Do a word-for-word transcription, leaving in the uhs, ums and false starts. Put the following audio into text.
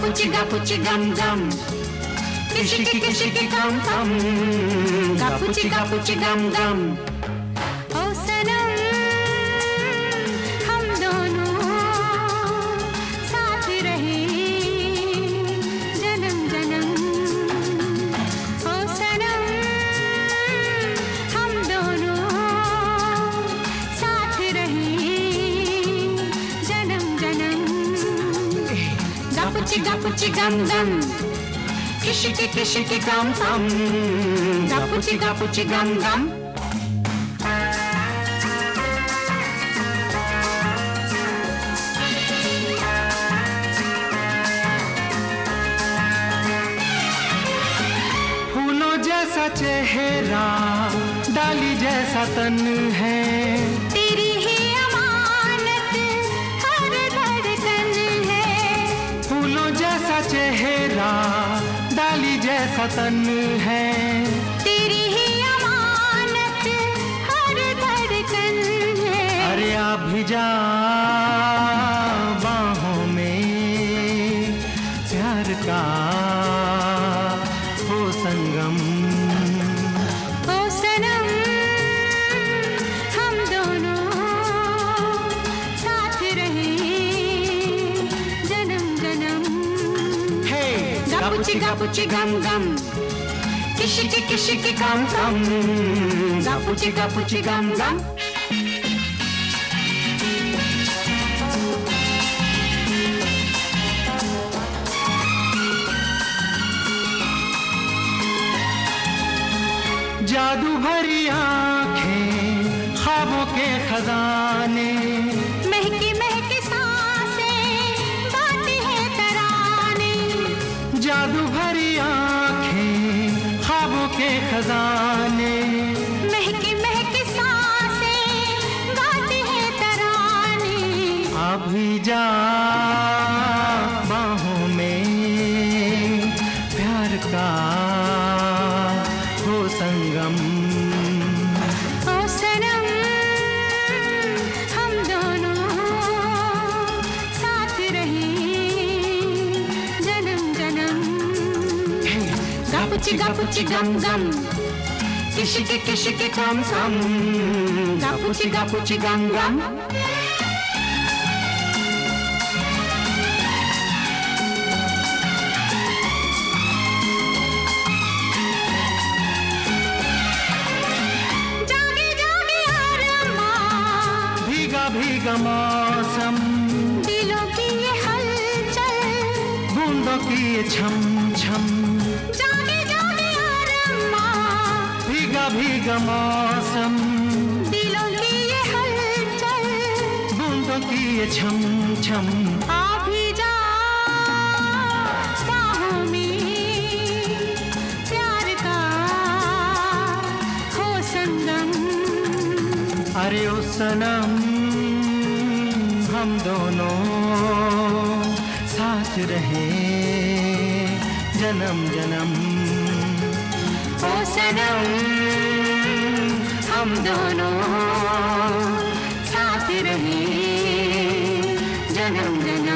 Gapuchi gapuchi gum gum, kishiki kishiki gum gum. Gapuchi gapuchi gum gum. ओ सनम हम दोनों साथ रहे जन्म जन्म। ओ सनम हम दोनों साथ रहे जन्म जन्म। Gapuchi gapuchi gum gum, kishiki kishiki gum gum. Gapuchi gapuchi gum gum. फूलों जैसा चेहरा, डाली जैसा तन है, तेरी ही अमानत हर धड़कन है। फूलों जैसा चेहरा, डाली जैसा तन है, तेरी ही अमानत हर धड़कन है। अरे आ भी जा बाहों में, प्यार का हो संगम। ओ सनम हम दोनों साथ रहे जन्म जन्म। हे Gapuchi gapuchi gum gum, kishiki kishiki gum gum. Gapuchi gapuchi gum gum. जादू भरी आंखें, ख्वाबों के खजाने, महकी महकी सांसें गाती है तराने। जादू भरी आंखें, ख्वाबों के खजाने, महकी महकी सांसें गाती है तराने। अभी जा बाहों में, प्यार का हो संगम। ओ सनम हम दोनों साथ रहे जन्म जन्म। Gapuchi gapuchi gum gum, kishiki kishiki gum gum. Gapuchi gapuchi gum gum. जागे जागे अरमान, भीगा भीगा मौसम, दिलों की ये हलचल। बूंदों की ये छम छम, जागे जागे अरमान, भीगा भीगा मौसम, दिलों की ये हलचल। बूंदों की ये छम छम। आ भी जा बाहों में, प्यार का हो संगम। अरे ओ सनम हम दोनों साथ रहे जन्म जन्म। ओ सनम हम दोनों साथ रहे जन्म जन्म।